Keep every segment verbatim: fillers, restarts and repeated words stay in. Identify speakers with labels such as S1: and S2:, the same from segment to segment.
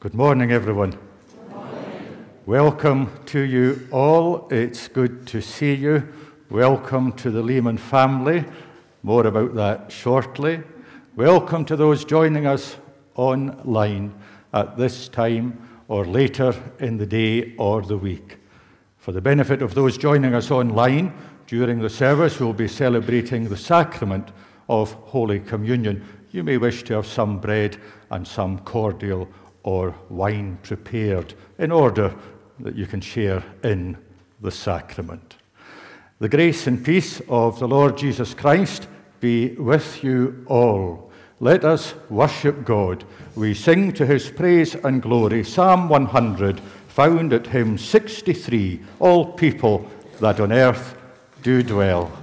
S1: Good morning, everyone.
S2: Good morning.
S1: Welcome to you all. It's good to see you. Welcome to the Lehman family. More about that shortly. Welcome to those joining us online at this time or later in the day or the week. For the benefit of those joining us online, during the service we'll be celebrating the sacrament of Holy Communion. You may wish to have some bread and some cordial or wine prepared in order that you can share in the sacrament. The grace and peace of the Lord Jesus Christ be with you all. Let us worship God. We sing to his praise and glory, Psalm one hundred, found at hymn sixty-three, All people that on earth do dwell.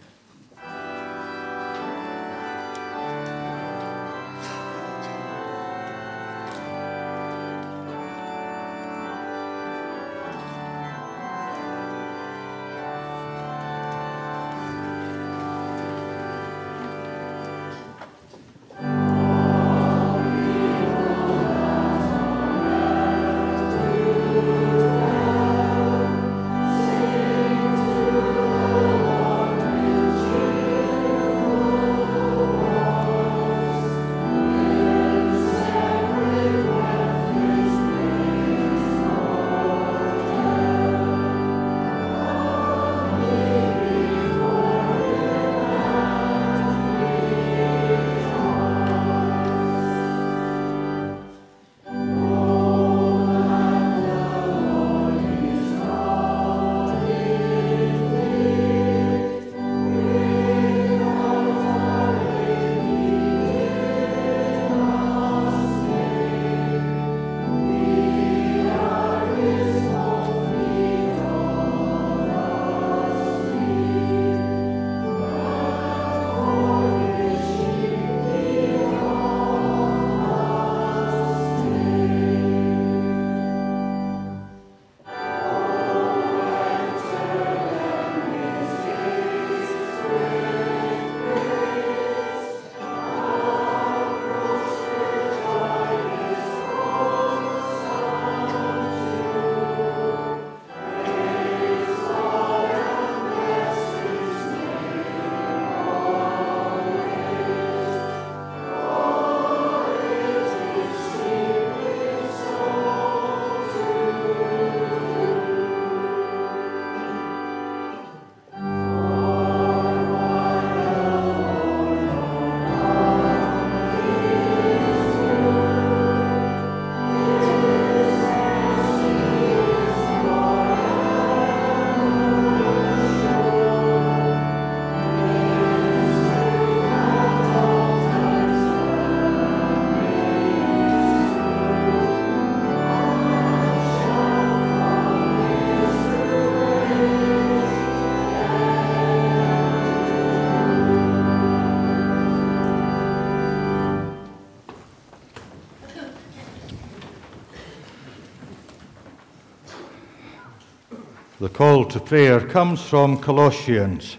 S1: The call to prayer comes from Colossians.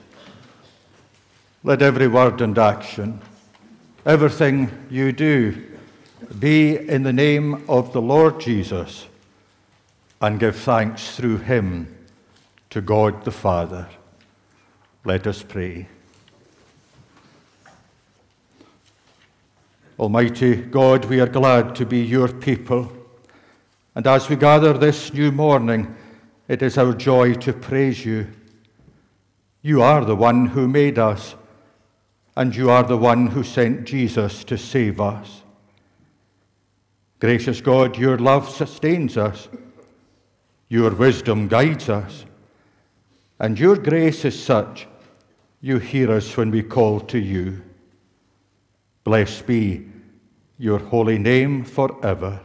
S1: Let every word and action, everything you do, be in the name of the Lord Jesus, and give thanks through him to God the Father. Let us pray. Almighty God, we are glad to be your people, and as we gather this new morning, it is our joy to praise you. You are the one who made us, and you are the one who sent Jesus to save us. Gracious God, your love sustains us, your wisdom guides us, and your grace is such you hear us when we call to you. Blessed be your holy name forever.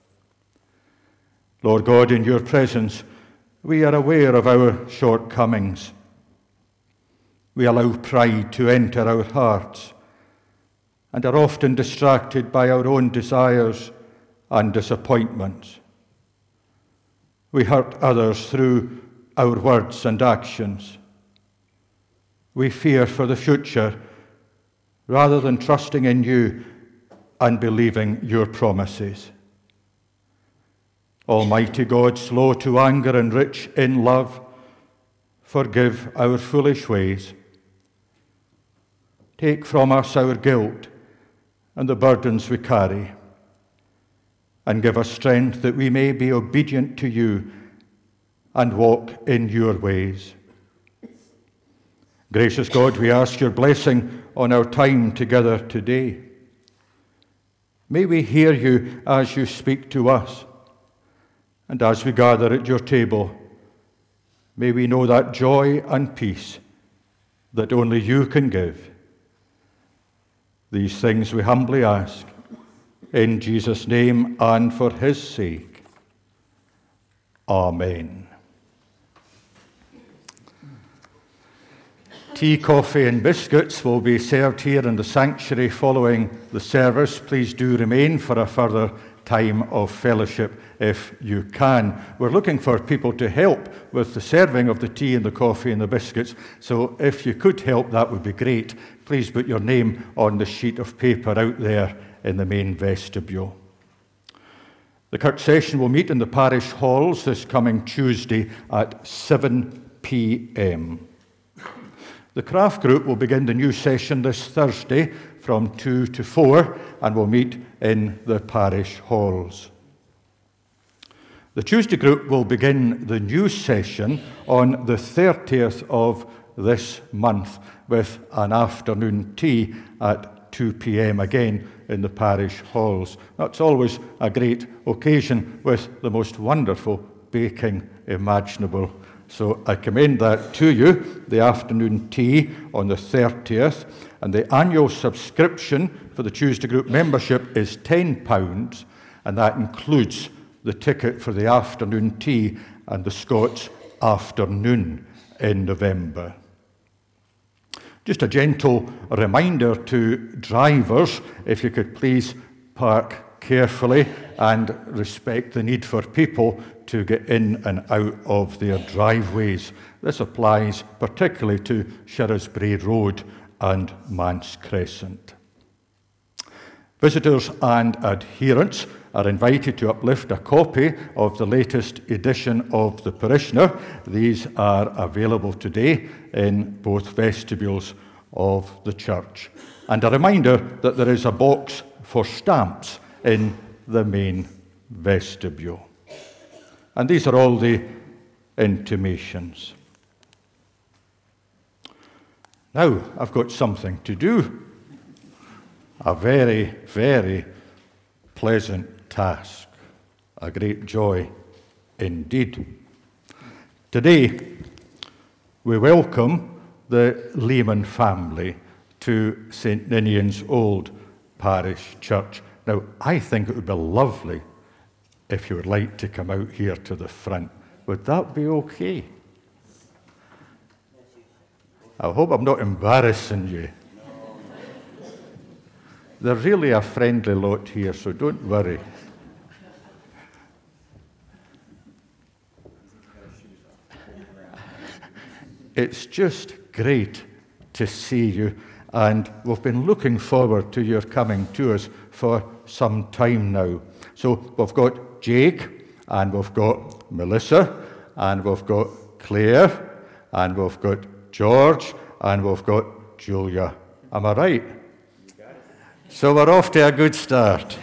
S1: Lord God, in your presence, we are aware of our shortcomings. We allow pride to enter our hearts and are often distracted by our own desires and disappointments. We hurt others through our words and actions. We fear for the future rather than trusting in you and believing your promises. Almighty God, slow to anger and rich in love, forgive our foolish ways. Take from us our guilt and the burdens we carry, and give us strength that we may be obedient to you and walk in your ways. Gracious God, we ask your blessing on our time together today. May we hear you as you speak to us, and as we gather at your table, may we know that joy and peace that only you can give. These things we humbly ask, in Jesus' name and for his sake. Amen. Tea, coffee and biscuits will be served here in the sanctuary following the service. Please do remain for a further time of fellowship if you can. We're looking for people to help with the serving of the tea and the coffee and the biscuits, so if you could help, that would be great. Please put your name on the sheet of paper out there in the main vestibule. The Kirk session will meet in the parish halls this coming Tuesday at seven p.m. The craft group will begin the new session this Thursday from two to four and will meet in the parish halls. The Tuesday group will begin the new session on the thirtieth of this month with an afternoon tea at two p.m. again in the parish halls. That's always a great occasion with the most wonderful baking imaginable. So I commend that to you, the afternoon tea on the thirtieth, and the annual subscription for the Tuesday group membership is ten pounds, and that includes the ticket for the afternoon tea and the Scots afternoon in November. Just a gentle reminder to drivers, if you could please park carefully and respect the need for people to get in and out of their driveways. This applies particularly to Shrewsbury Road and Manse Crescent. Visitors and adherents are invited to uplift a copy of the latest edition of The Parishioner. These are available today in both vestibules of the church. And a reminder that there is a box for stamps in the main vestibule. And these are all the intimations. Now, I've got something to do. A very, very pleasant task. A great joy indeed. Today, we welcome the Lehman family to Saint Ninian's Old Parish Church. Now, I think it would be lovely if you would like to come out here to the front. Would that be okay? I hope I'm not embarrassing you. They're really a friendly lot here, so don't worry. It's just great to see you, and we've been looking forward to your coming to us for some time now. So we've got Jake, and we've got Melissa, and we've got Claire, and we've got George, and we've got Julia. Am I right? So we're off to a good start.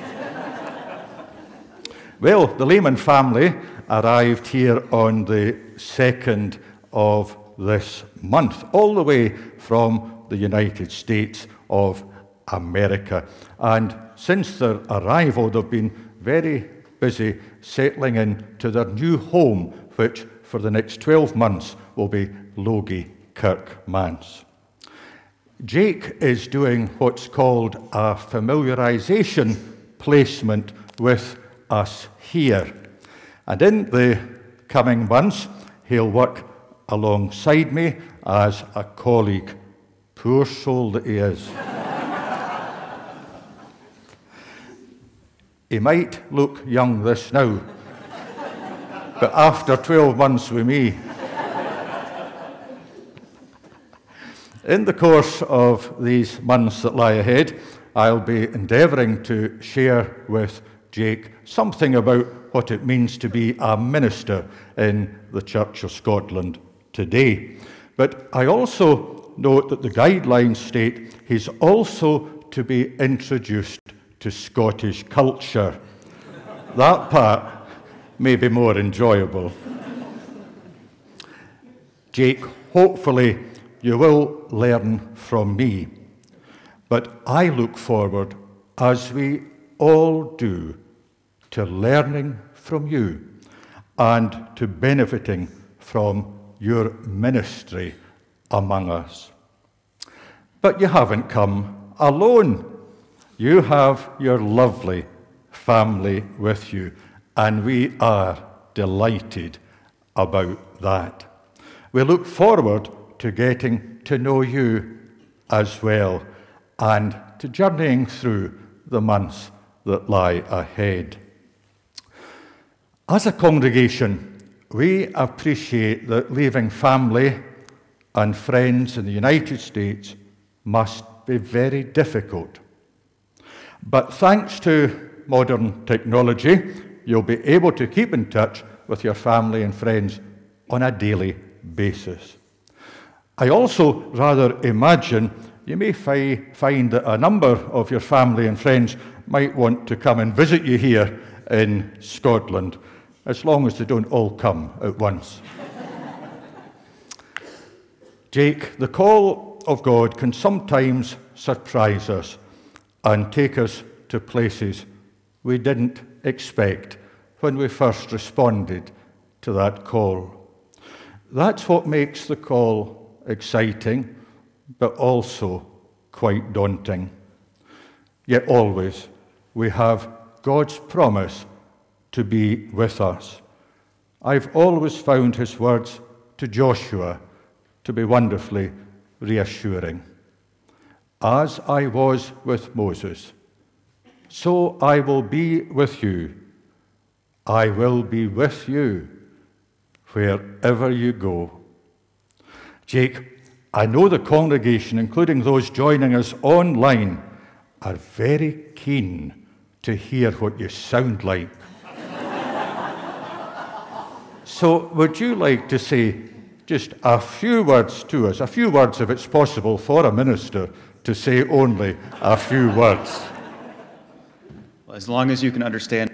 S1: Well, the Lehman family arrived here on the second of this month, all the way from the United States of America. And since their arrival, they've been very busy settling into their new home, which for the next twelve months will be Logie Kirk Manse. Jake is doing what's called a familiarization placement with us here. And in the coming months, he'll work alongside me as a colleague. Poor soul that he is. He might look young this now, but after twelve months with me. In the course of these months that lie ahead, I'll be endeavouring to share with Jake something about what it means to be a minister in the Church of Scotland today. But I also note that the guidelines state he's also to be introduced to Scottish culture. That part may be more enjoyable. Jake, hopefully you will learn from me, but I look forward, as we all do, to learning from you and to benefiting from your ministry among us. But you haven't come alone. You have your lovely family with you, and we are delighted about that. We look forward to getting to know you as well and to journeying through the months that lie ahead. As a congregation, we appreciate that leaving family and friends in the United States must be very difficult. But thanks to modern technology, you'll be able to keep in touch with your family and friends on a daily basis. I also rather imagine you may fi- find that a number of your family and friends might want to come and visit you here in Scotland, as long as they don't all come at once. Jake, the call of God can sometimes surprise us and take us to places we didn't expect when we first responded to that call. That's what makes the call exciting, but also quite daunting. Yet always we have God's promise to be with us. I've always found his words to Joshua to be wonderfully reassuring. As I was with Moses, so I will be with you. I will be with you wherever you go. Jake, I know the congregation, including those joining us online, are very keen to hear what you sound like. So would you like to say just a few words to us, a few words if it's possible for a minister to say only a few words?
S2: Well, as long as you can understand.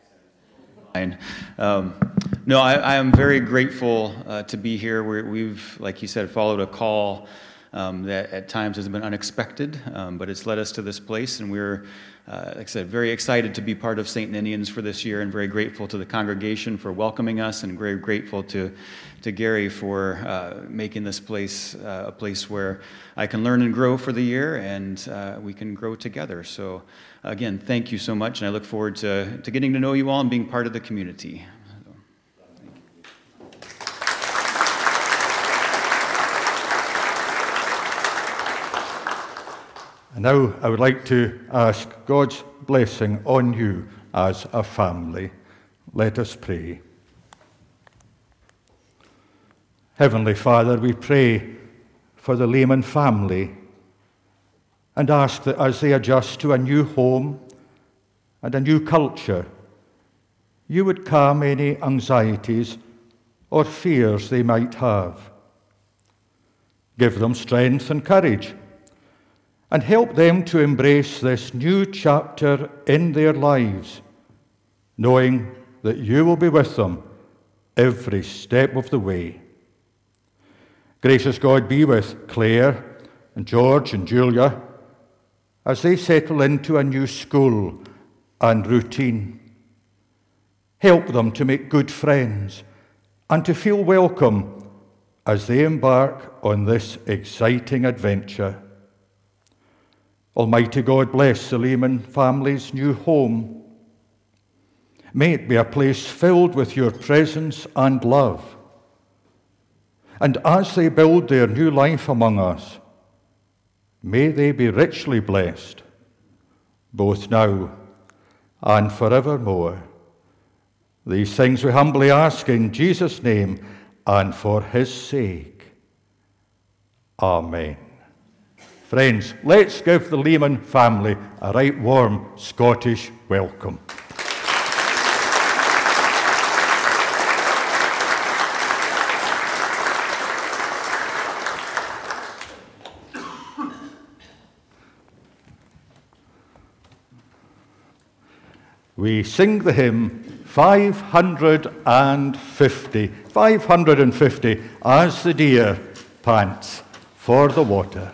S2: Um, no, I, I am very grateful uh, to be here. We're, we've, like you said, followed a call um, that at times has been unexpected, um, but it's led us to this place, and we're, uh, like I said, very excited to be part of Saint Ninians for this year, and very grateful to the congregation for welcoming us, and very grateful to to Gary for uh, making this place uh, a place where I can learn and grow for the year, and uh, we can grow together. So, again, thank you so much, and I look forward to, to getting to know you all and being part of the community.
S1: And now I would like to ask God's blessing on you as a family. Let us pray. Heavenly Father, we pray for the Lehman family and ask that as they adjust to a new home and a new culture, you would calm any anxieties or fears they might have. Give them strength and courage, and help them to embrace this new chapter in their lives, knowing that you will be with them every step of the way. Gracious God, be with Claire and George and Julia as they settle into a new school and routine. Help them to make good friends and to feel welcome as they embark on this exciting adventure. Almighty God, bless the Lehman family's new home. May it be a place filled with your presence and love. And as they build their new life among us, may they be richly blessed, both now and forevermore. These things we humbly ask in Jesus' name and for his sake. Amen. Friends, let's give the Lehman family a right warm Scottish welcome. we sing the hymn five hundred fifty. five hundred fifty, As the Deer Pants for the Water.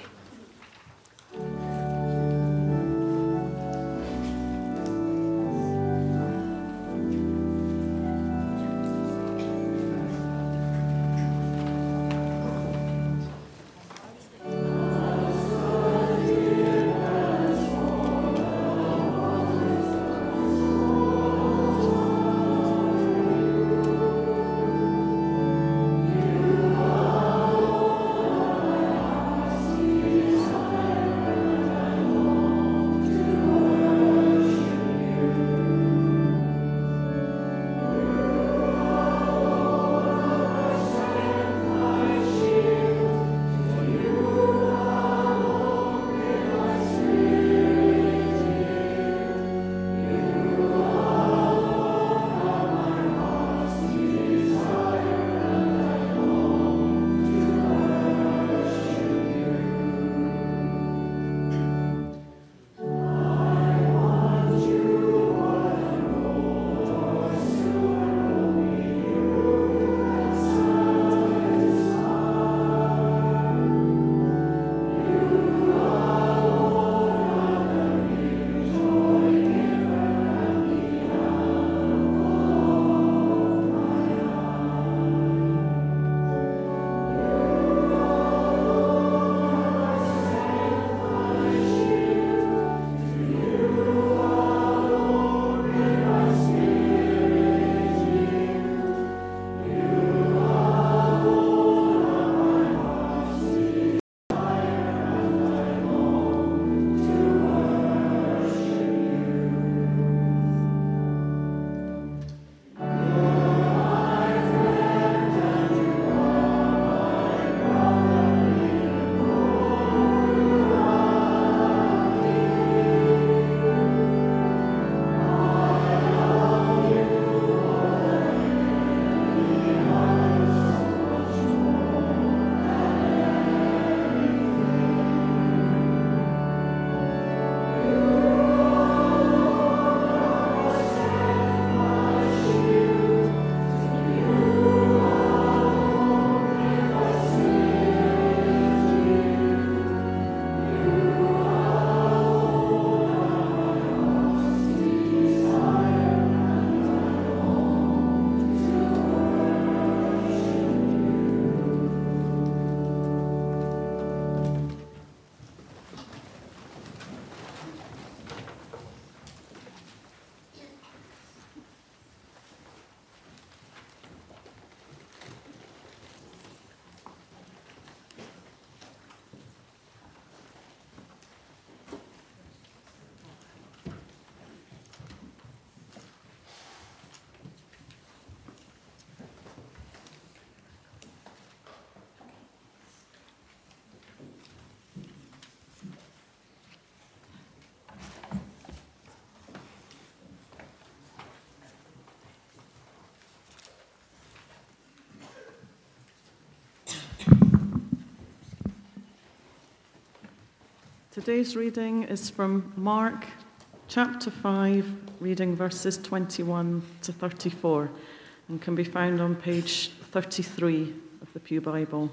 S3: Today's reading is from Mark chapter five, reading verses twenty-one to thirty-four, and can be found on page thirty-three of the Pew Bible.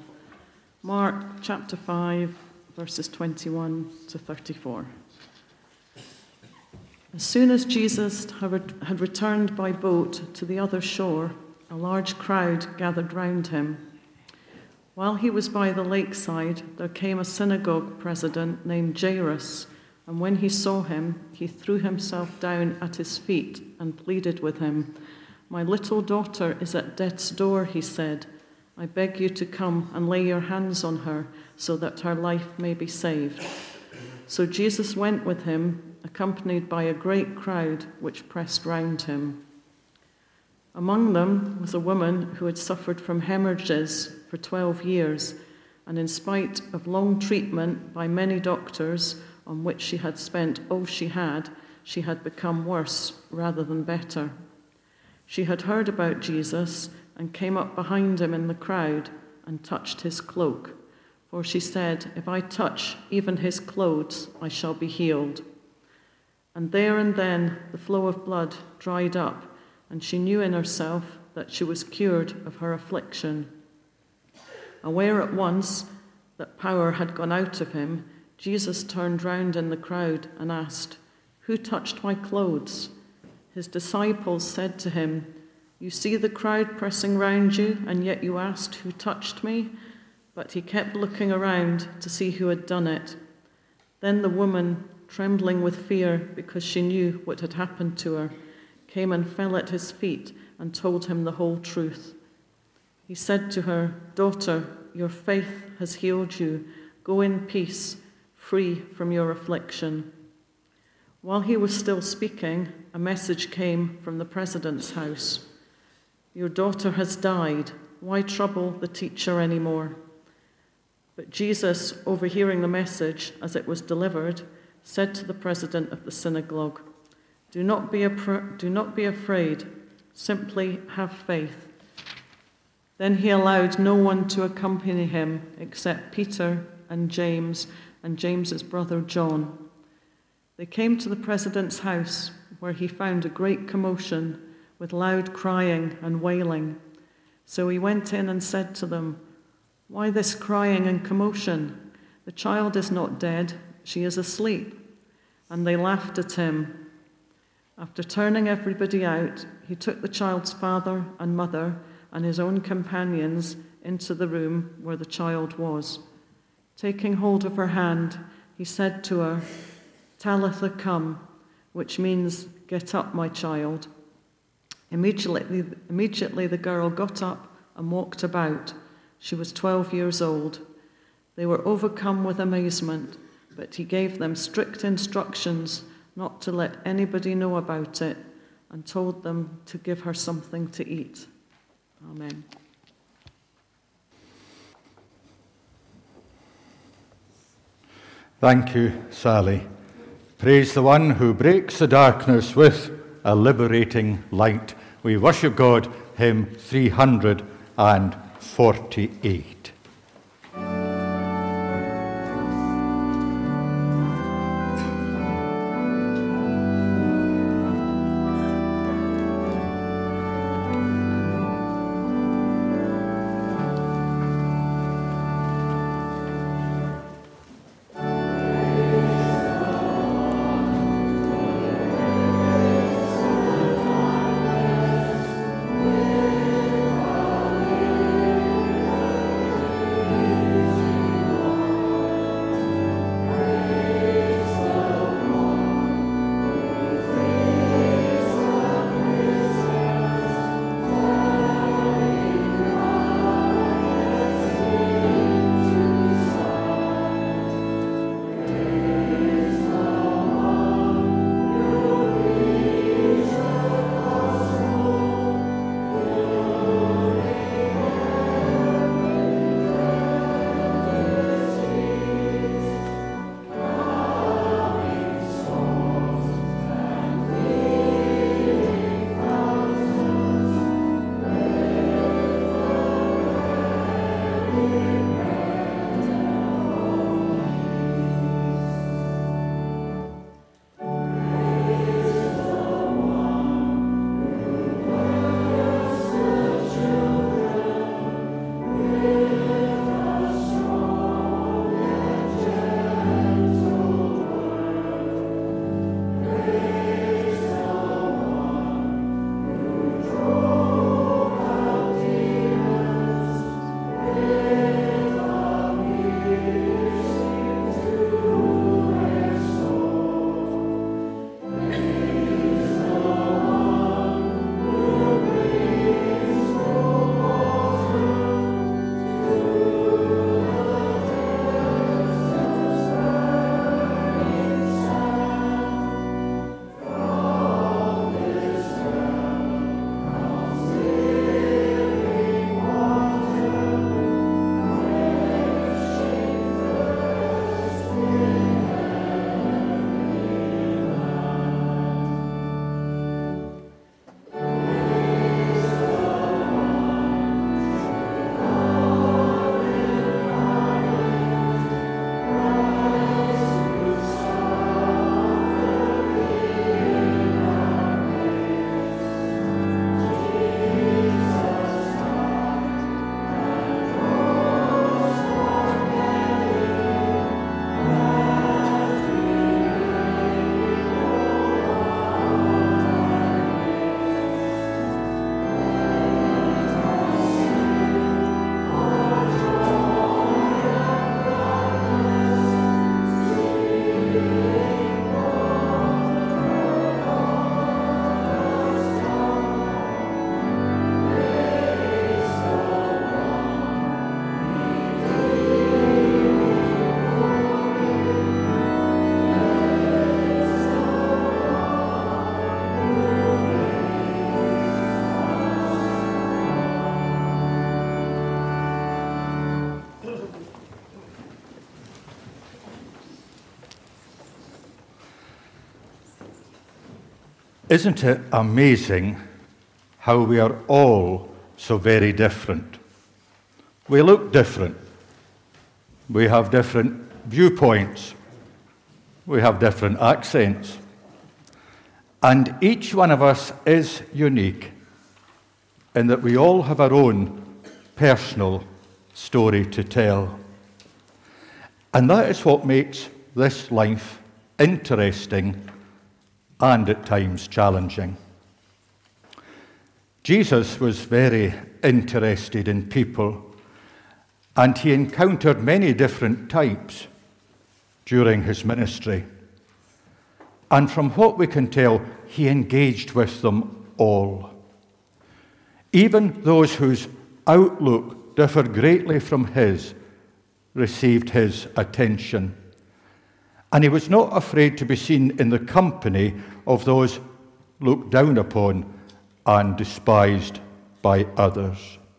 S3: Mark chapter five, verses twenty-one to thirty-four. As soon as Jesus had returned by boat to the other shore, a large crowd gathered round him. While he was by the lakeside, there came a synagogue president named Jairus, and when he saw him, he threw himself down at his feet and pleaded with him. "My little daughter is at death's door," he said. "I beg you to come and lay your hands on her so that her life may be saved." So Jesus went with him, accompanied by a great crowd which pressed round him. Among them was a woman who had suffered from hemorrhages for twelve years, and in spite of long treatment by many doctors, on which she had spent all she had, she had become worse rather than better. She had heard about Jesus and came up behind him in the crowd and touched his cloak, for she said, "If I touch even his clothes, I shall be healed." And there and then the flow of blood dried up, and she knew in herself that she was cured of her affliction. Aware at once that power had gone out of him, Jesus turned round in the crowd and asked, "Who touched my clothes?" His disciples said to him, "You see the crowd pressing round you, and yet you asked, 'Who touched me?'" But he kept looking around to see who had done it. Then the woman, trembling with fear because she knew what had happened to her, came and fell at his feet and told him the whole truth. He said to her, "Daughter, your faith has healed you. Go in peace, free from your affliction." While he was still speaking, a message came from the president's house. "Your daughter has died. Why trouble the teacher anymore?" But Jesus, overhearing the message as it was delivered, said to the president of the synagogue, Do not be, apr- do not be afraid, simply have faith." Then he allowed no one to accompany him except Peter and James and James's brother John. They came to the president's house, where he found a great commotion with loud crying and wailing. So he went in and said to them, "Why this crying and commotion? The child is not dead, she is asleep." And they laughed at him. After turning everybody out, he took the child's father and mother and his own companions into the room where the child was. Taking hold of her hand, he said to her, "Talitha cum," which means, "Get up, my child." Immediately, immediately the girl got up and walked about. She was twelve years old. They were overcome with amazement, but he gave them strict instructions not to let anybody know about it, and told them to give her something to eat. Amen.
S1: Thank you, Sally. Praise the one who breaks the darkness with a liberating light. We worship God, hymn three hundred forty-eight. Isn't it amazing how we are all so very different? We look different. We have different viewpoints. We have different accents. And each one of us is unique in that we all have our own personal story to tell. And that is what makes this life interesting and at times challenging. Jesus was very interested in people, and he encountered many different types during his ministry. And from what we can tell, he engaged with them all. Even those whose outlook differed greatly from his received his attention. And he was not afraid to be seen in the company of those looked down upon and despised by others.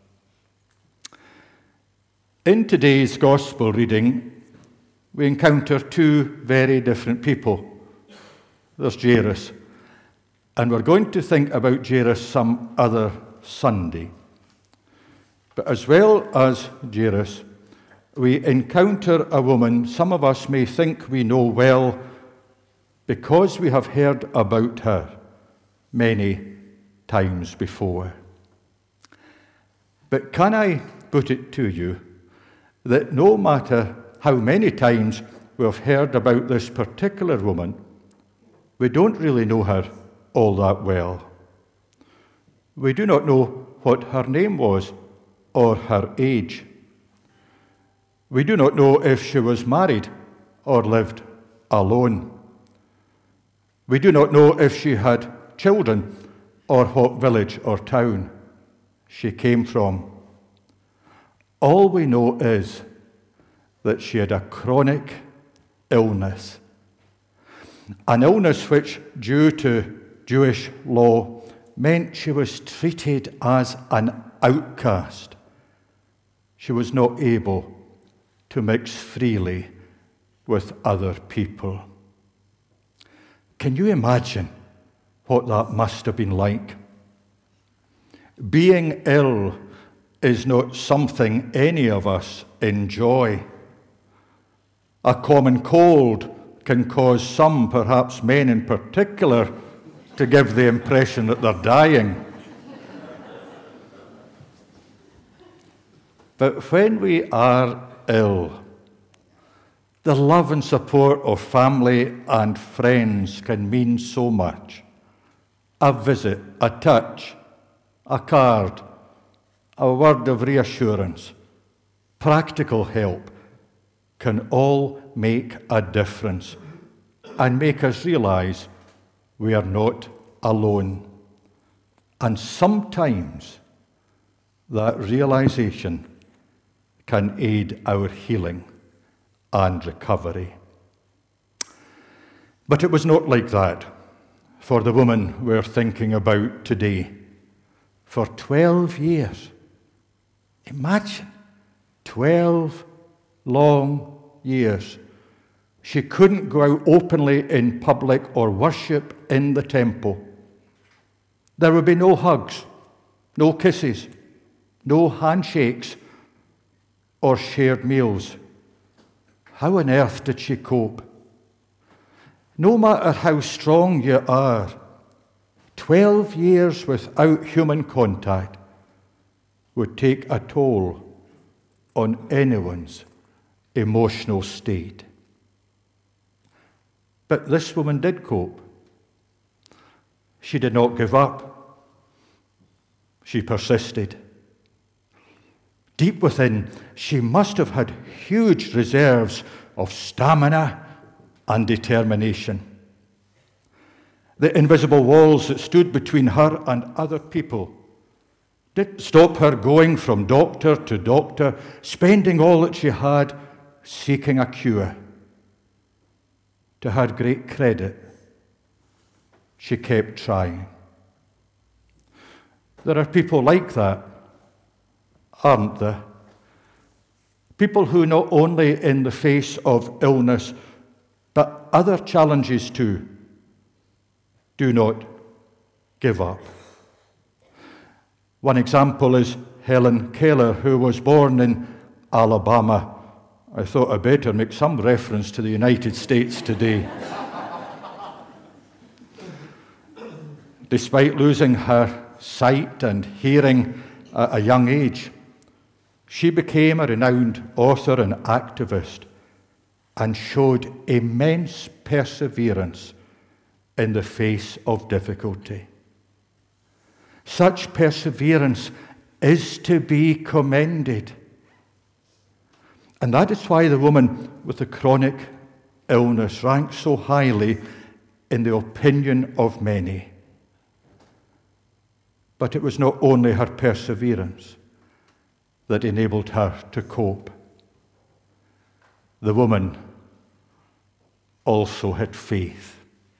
S1: In today's gospel reading, we encounter two very different people. There's Jairus, and we're going to think about Jairus some other Sunday. But as well as Jairus, we encounter a woman some of us may think we know well because we have heard about her many times before. But can I put it to you that no matter how many times we've heard about this particular woman, we don't really know her all that well. We do not know what her name was or her age. We do not know if she was married or lived alone. We do not know if she had children or what village or town she came from. All we know is that she had a chronic illness, an illness which, due to Jewish law, meant she was treated as an outcast. She was not able to mix freely with other people. Can you imagine what that must have been like? Being ill is not something any of us enjoy. A common cold can cause some, perhaps men in particular, to give the impression that they're dying. But when we are ill, the love and support of family and friends can mean so much. A visit, a touch, a card, a word of reassurance, practical help can all make a difference and make us realize we are not alone. And sometimes that realization can aid our healing and recovery. But it was not like that for the woman we're thinking about today. For twelve years, imagine, twelve long years, she couldn't go out openly in public or worship in the temple. There would be no hugs, no kisses, no handshakes, or shared meals. How on earth did she cope? No matter how strong you are, twelve years without human contact would take a toll on anyone's emotional state. But this woman did cope. She did not give up. She persisted. Deep within, she must have had huge reserves of stamina and determination. The invisible walls that stood between her and other people didn't stop her going from doctor to doctor, spending all that she had seeking a cure. To her great credit, she kept trying. There are people like that, aren't there? People who not only in the face of illness, but other challenges too, do not give up. One example is Helen Keller, who was born in Alabama. I thought I'd better make some reference to the United States today. Despite losing her sight and hearing at a young age, she became a renowned author and activist and showed immense perseverance in the face of difficulty. Such perseverance is to be commended. And that is why the woman with the chronic illness ranks so highly in the opinion of many. But it was not only her perseverance that enabled her to cope. The woman also had faith.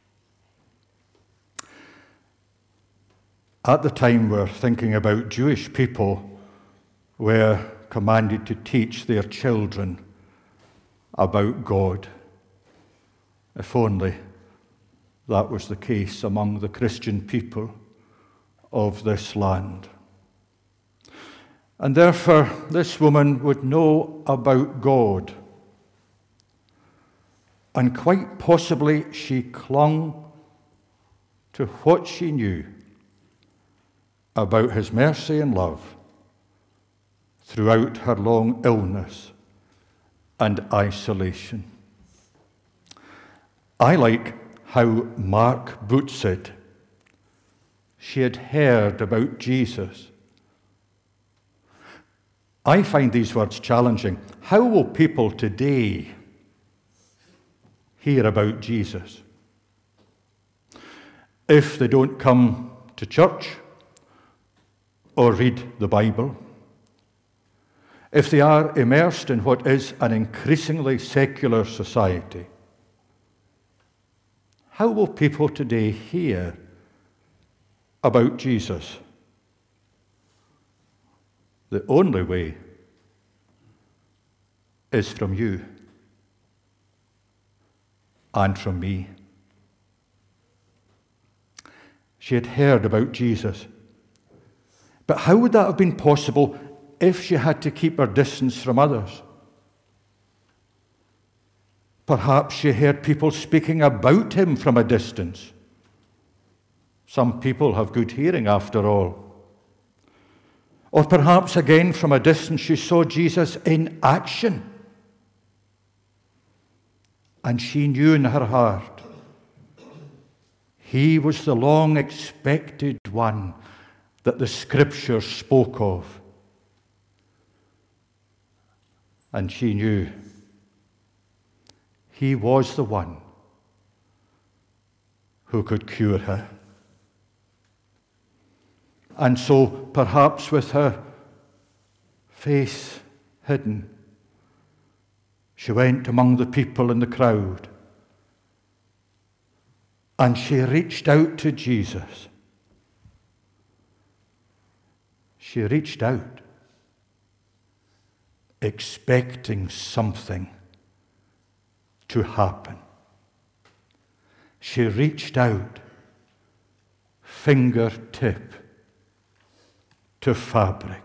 S1: At the time we're thinking about, Jewish people were commanded to teach their children about God. If only that was the case among the Christian people of this land. And therefore, this woman would know about God. And quite possibly, she clung to what she knew about his mercy and love throughout her long illness and isolation. I like how Mark puts it. She had heard about Jesus. I find these words challenging. How will people today hear about Jesus if they don't come to church or read the Bible? If they are immersed in what is an increasingly secular society? How will people today hear about Jesus? The only way is from you and from me. She had heard about Jesus. But how would that have been possible if she had to keep her distance from others? Perhaps she heard people speaking about him from a distance. Some people have good hearing after all. Or perhaps again from a distance she saw Jesus in action. And she knew in her heart he was the long-expected one that the Scripture spoke of. And she knew he was the one who could cure her. And so, perhaps with her face hidden, she went among the people in the crowd and she reached out to Jesus. She reached out, expecting something to happen. She reached out, fingertip to fabric,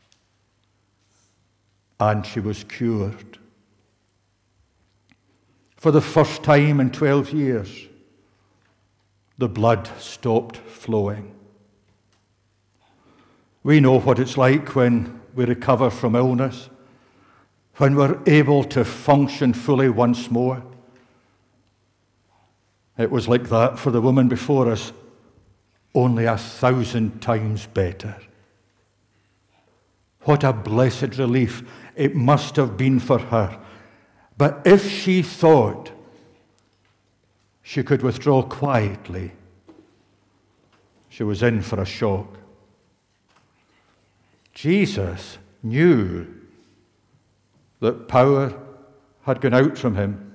S1: and she was cured. For the first time in twelve years, the blood stopped flowing. We know what it's like when we recover from illness, when we're able to function fully once more. It was like that for the woman before us, only a thousand times better. What a blessed relief it must have been for her. But if she thought she could withdraw quietly, she was in for a shock. Jesus knew that power had gone out from him.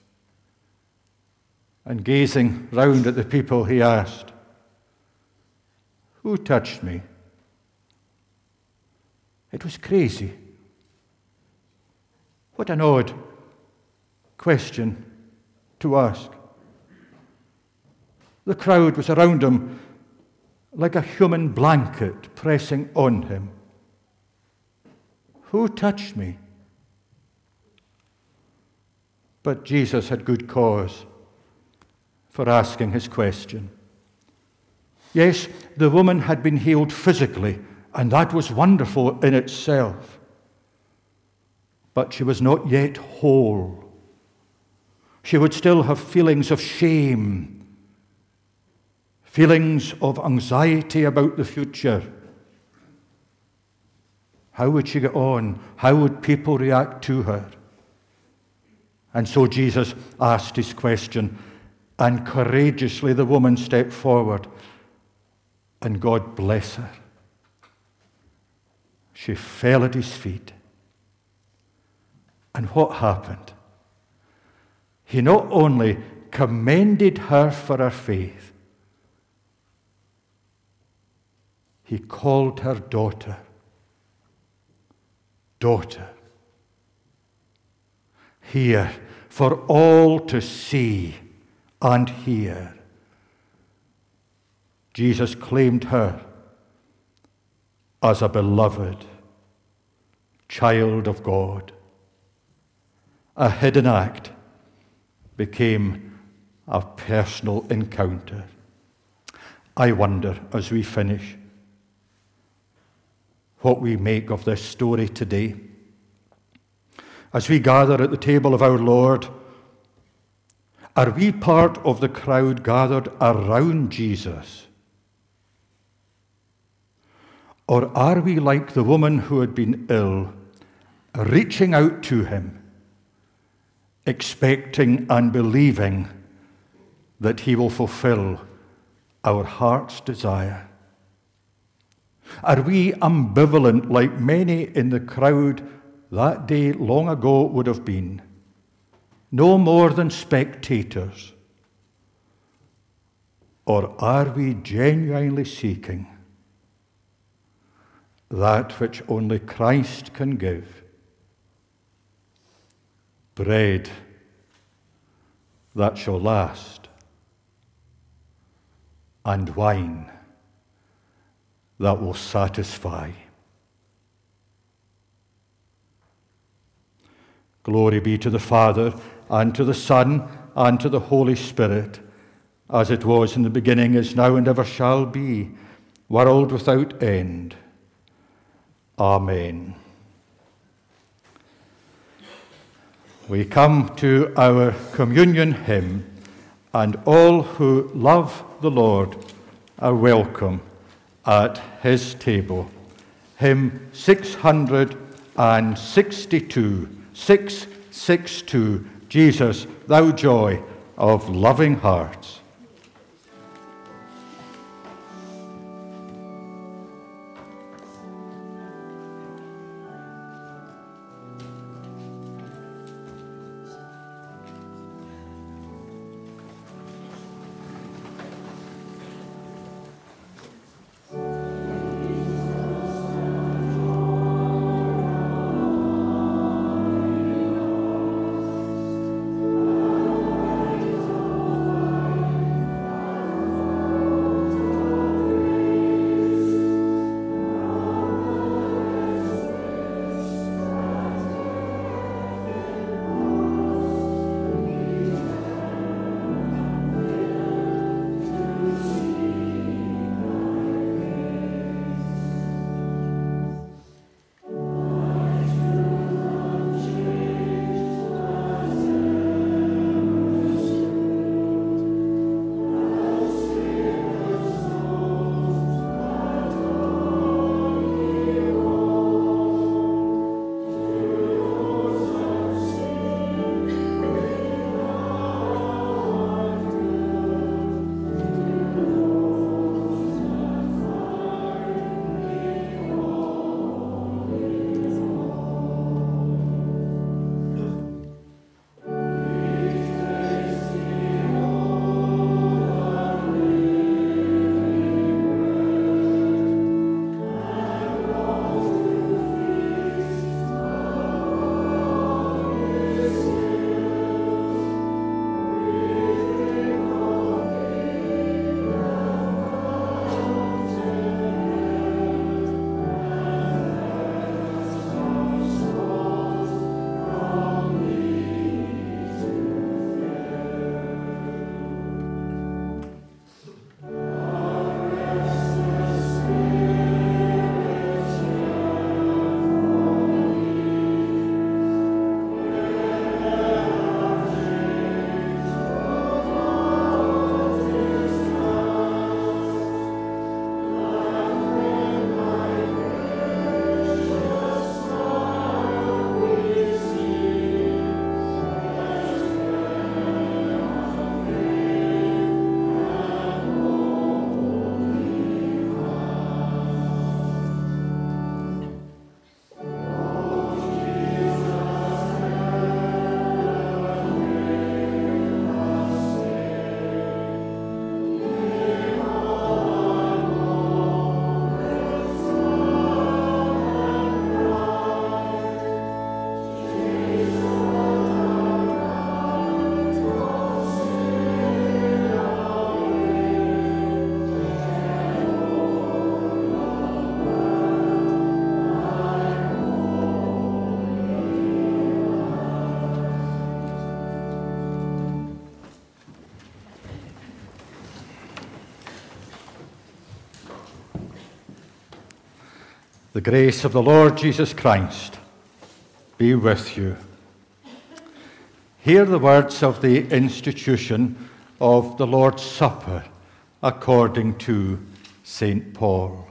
S1: And gazing round at the people, he asked, "Who touched me?" It was crazy. What an odd question to ask. The crowd was around him, like a human blanket pressing on him. Who touched me? But Jesus had good cause for asking his question. Yes, the woman had been healed physically, and that was wonderful in itself. But she was not yet whole. She would still have feelings of shame, feelings of anxiety about the future. How would she get on? How would people react to her? And so Jesus asked his question, and courageously the woman stepped forward, and God bless her. She fell at his feet. And what happened? He not only commended her for her faith, he called her daughter. Daughter. Here, for all to see and hear. Jesus claimed her as a beloved child of God. A hidden act became a personal encounter. I wonder, as we finish, what we make of this story today. As we gather at the table of our Lord, are we part of the crowd gathered around Jesus? Or are we like the woman who had been ill, reaching out to him, expecting and believing that he will fulfill our heart's desire? Are we ambivalent like many in the crowd that day long ago would have been, no more than spectators? Or are we genuinely seeking that which only Christ can give? Bread that shall last, and wine that will satisfy. Glory be to the Father, and to the Son, and to the Holy Spirit, as it was in the beginning, is now, and ever shall be, world without end. Amen. We come to our communion hymn, and all who love the Lord are welcome at his table. Hymn six hundred sixty-two, six sixty-two, Jesus, thou joy of loving hearts. The grace of the Lord Jesus Christ be with you. Hear the words of the institution of the Lord's Supper according to Saint Paul.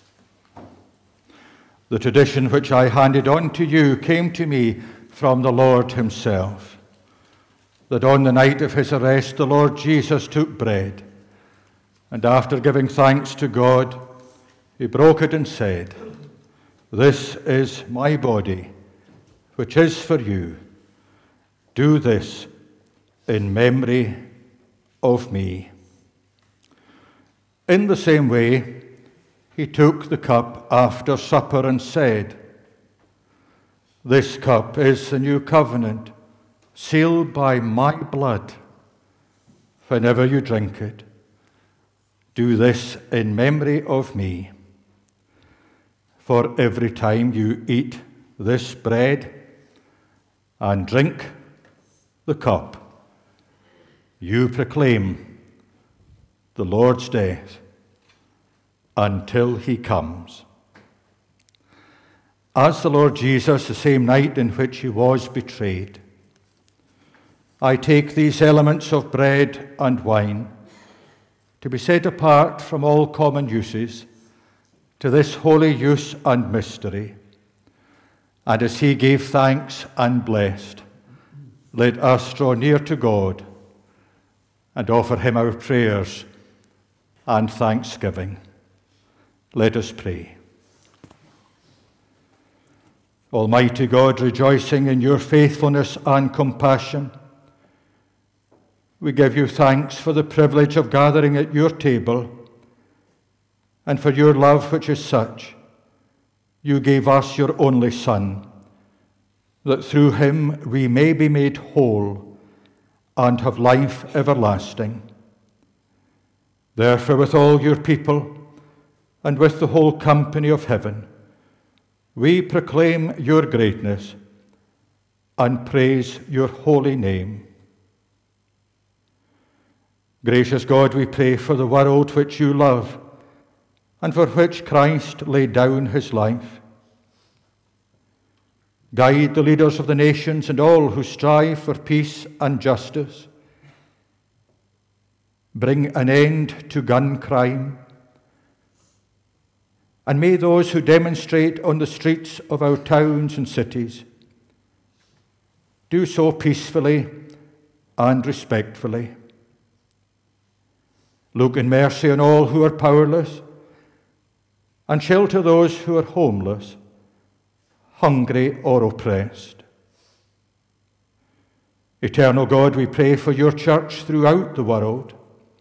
S1: The tradition which I handed on to you came to me from the Lord himself, that on the night of his arrest the Lord Jesus took bread, and after giving thanks to God, he broke it and said, "This is my body, which is for you. Do this in memory of me." In the same way, he took the cup after supper and said, "This cup is the new covenant, sealed by my blood. Whenever you drink it, do this in memory of me. For every time you eat this bread and drink the cup, you proclaim the Lord's death until he comes." As the Lord Jesus, the same night in which he was betrayed, I take these elements of bread and wine to be set apart from all common uses to this holy use and mystery. And as he gave thanks and blessed, let us draw near to God and offer him our prayers and thanksgiving. Let us pray. Almighty God, rejoicing in your faithfulness and compassion, we give you thanks for the privilege of gathering at your table, and for your love which is such. You gave us your only Son, that through him we may be made whole and have life everlasting. Therefore, with all your people and with the whole company of heaven, we proclaim your greatness and praise your holy name. Gracious God, we pray for the world which you love and for which Christ laid down his life. Guide the leaders of the nations and all who strive for peace and justice. Bring an end to gun crime. And may those who demonstrate on the streets of our towns and cities do so peacefully and respectfully. Look in mercy on all who are powerless, and shelter those who are homeless, hungry or oppressed. Eternal God, we pray for your church throughout the world.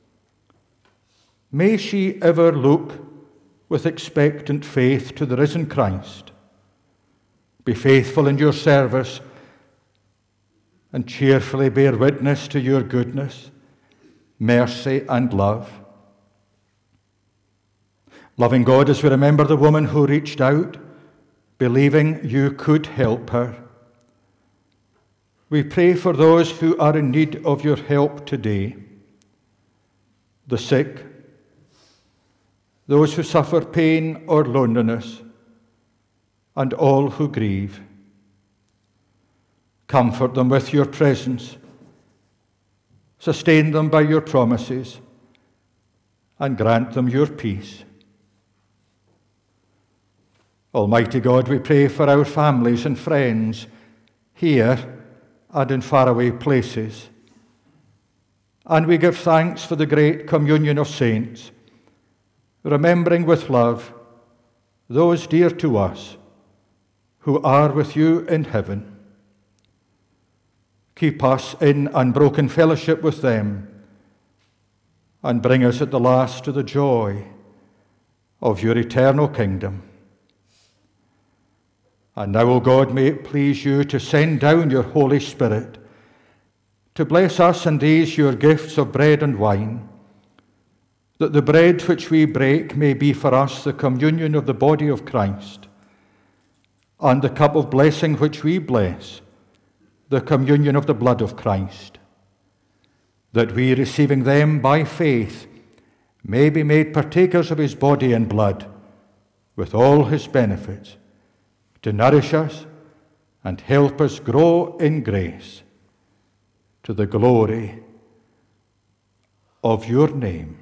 S1: May she ever look with expectant faith to the risen Christ. Be faithful in your service and cheerfully bear witness to your goodness, mercy, and love. Loving God, as we remember the woman who reached out, believing you could help her, we pray for those who are in need of your help today, the sick, those who suffer pain or loneliness, and all who grieve. Comfort them with your presence, sustain them by your promises, and grant them your peace. Almighty God, we pray for our families and friends here and in faraway places. And we give thanks for the great communion of saints, remembering with love those dear to us who are with you in heaven. Keep us in unbroken fellowship with them, and bring us at the last to the joy of your eternal kingdom. And now, O God, may it please you to send down your Holy Spirit to bless us in these your gifts of bread and wine, that the bread which we break may be for us the communion of the body of Christ, and the cup of blessing which we bless, the communion of the blood of Christ, that we, receiving them by faith, may be made partakers of his body and blood, with all his benefits, to nourish us and help us grow in grace to the glory of your name.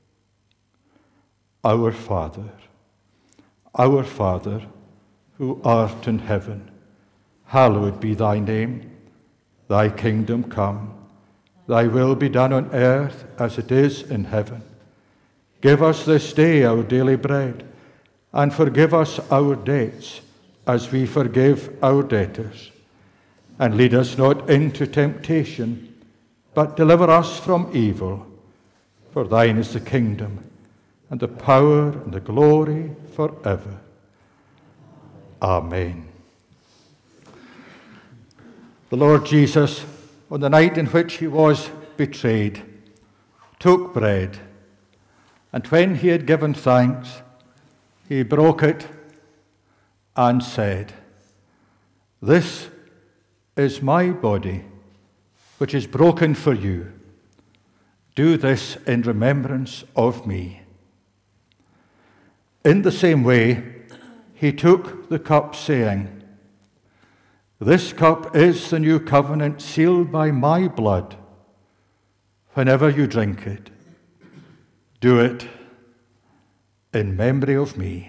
S1: Our Father, our Father, who art in heaven, hallowed be thy name. Thy kingdom come, thy will be done on earth as it is in heaven. Give us this day our daily bread, and forgive us our debts, as we forgive our debtors. And lead us not into temptation, but deliver us from evil. For thine is the kingdom, and the power, and the glory forever. Amen. The Lord Jesus, on the night in which he was betrayed, took bread, and when he had given thanks, he broke it and said, "This is my body, which is broken for you. Do this in remembrance of me." In the same way, he took the cup, saying, "This cup is the new covenant sealed by my blood. Whenever you drink it, do it in memory of me."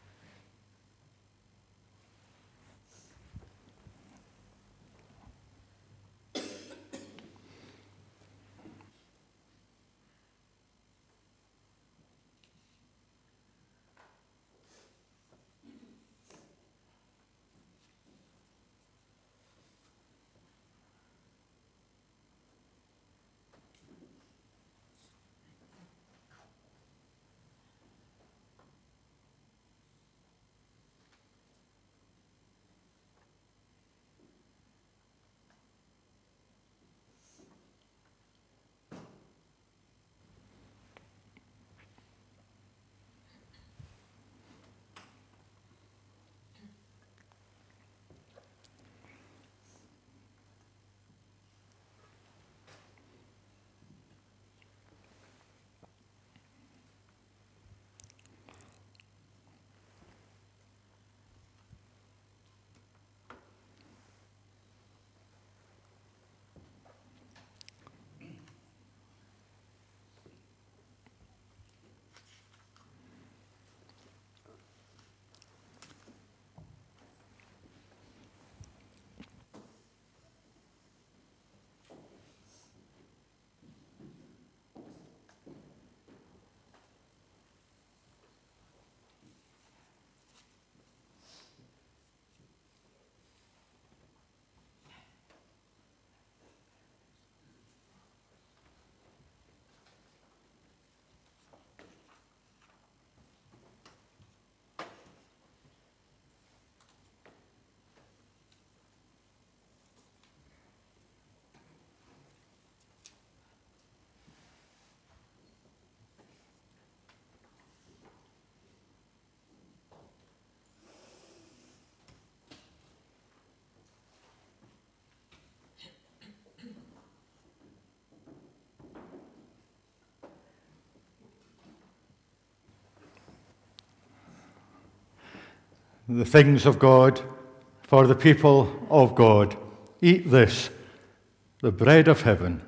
S1: The things of God for the people of God. Eat this, the bread of heaven.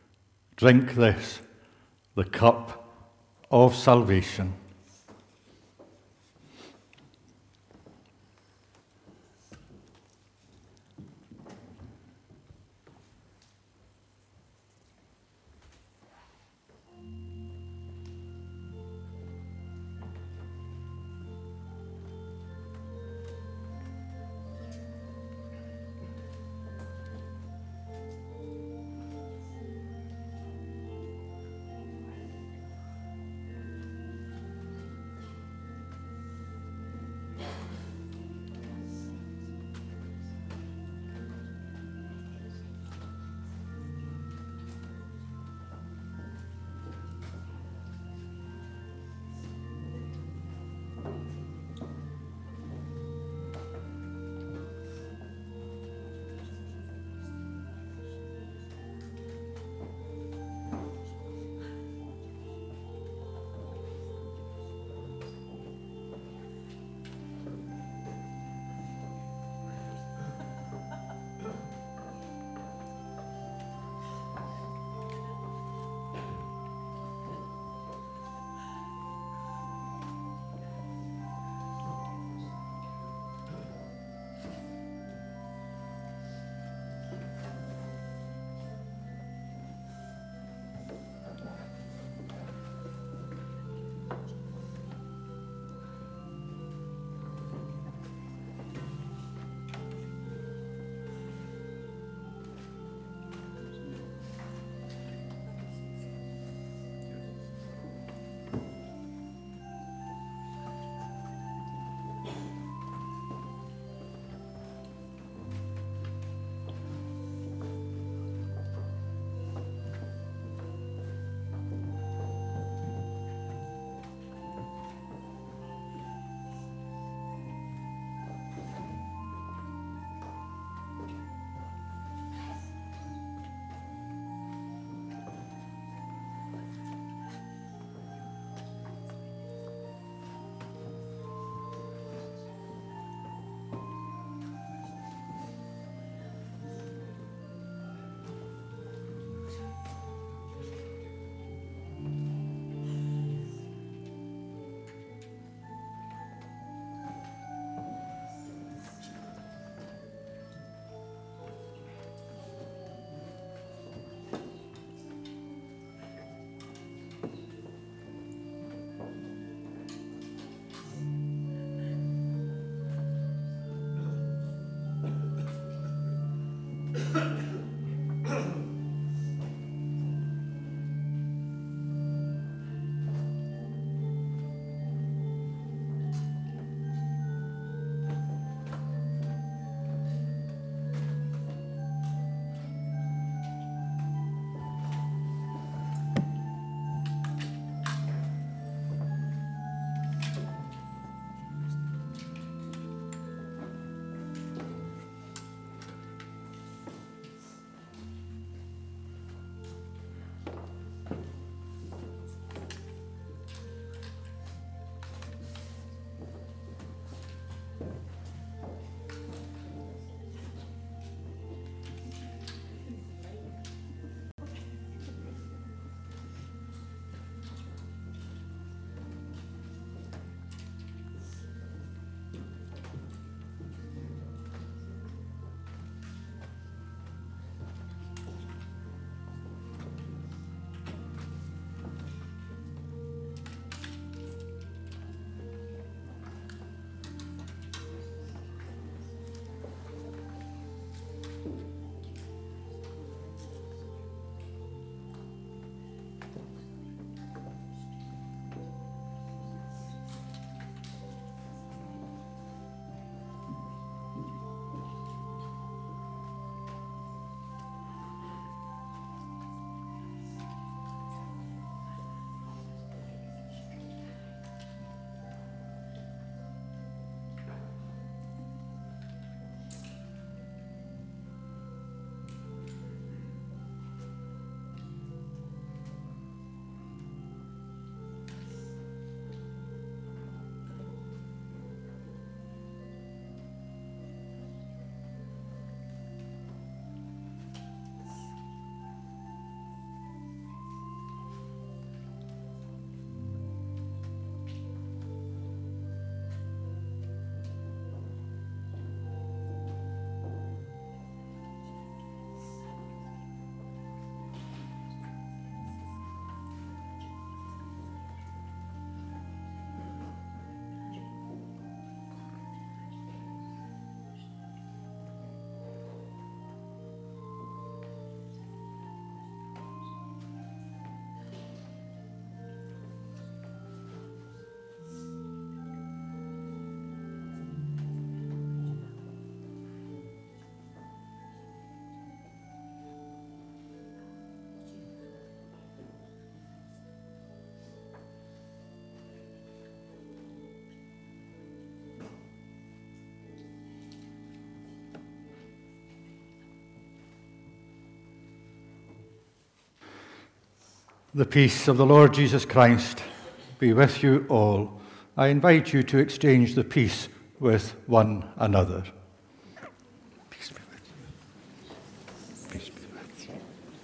S1: Drink this, the cup of salvation. The peace of the Lord Jesus Christ be with you all. I invite you to exchange the peace with one another. Peace be with you. Peace be with you.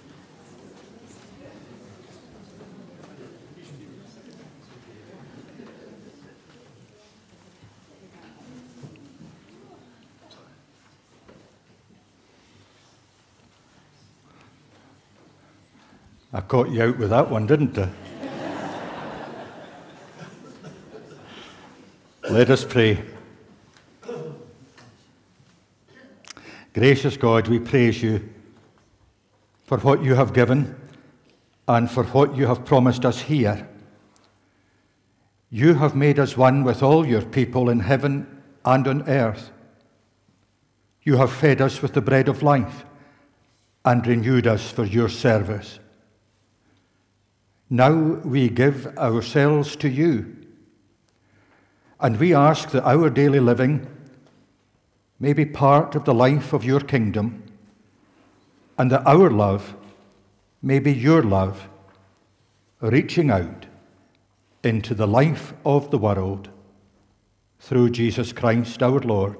S1: I caught you out with that one, didn't I? Let us pray. Gracious God, we praise you for what you have given and for what you have promised us here. You have made us one with all your people in heaven and on earth. You have fed us with the bread of life and renewed us for your service. Now we give ourselves to you, and we ask that our daily living may be part of the life of your kingdom, and that our love may be your love, reaching out into the life of the world through Jesus Christ our Lord.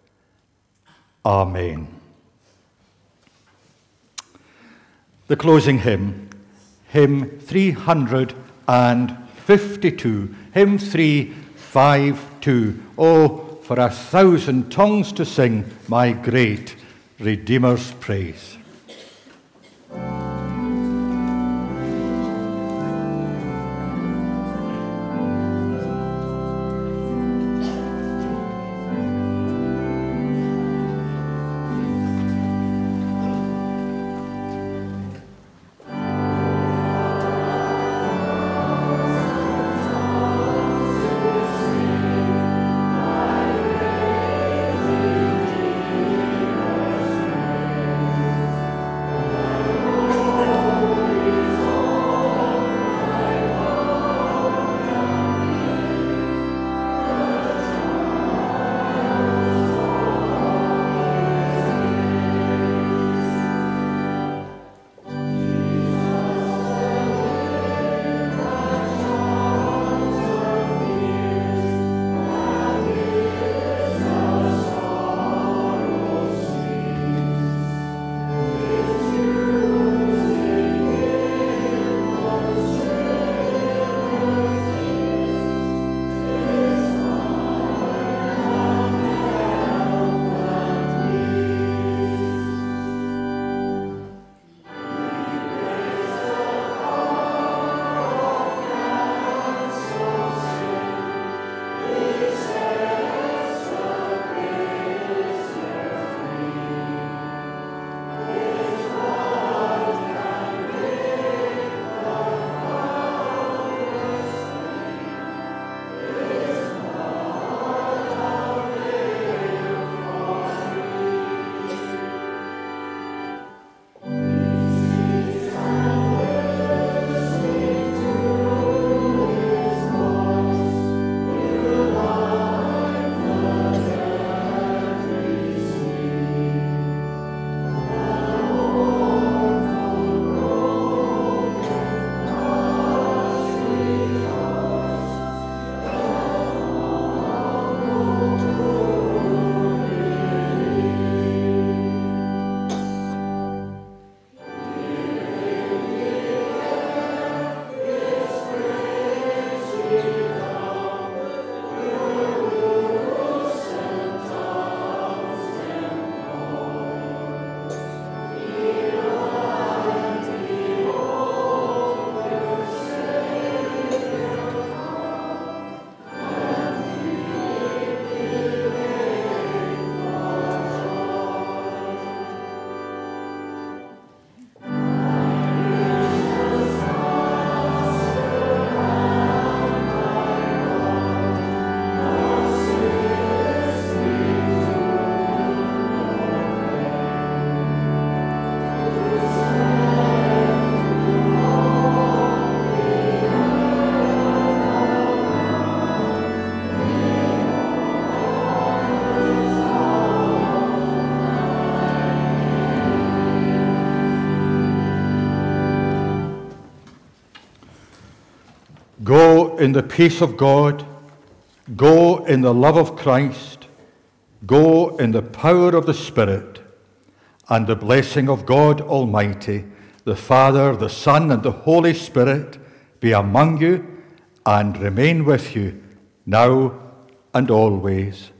S1: Amen. The closing hymn, hymn three hundred fifty-two, hymn three fifty-two. Oh, for a thousand tongues to sing my great Redeemer's praise. Go in the peace of God. Go in the love of Christ. Go in the power of the Spirit. And the blessing of God Almighty, the Father, the Son, and the Holy Spirit be among you and remain with you now and always.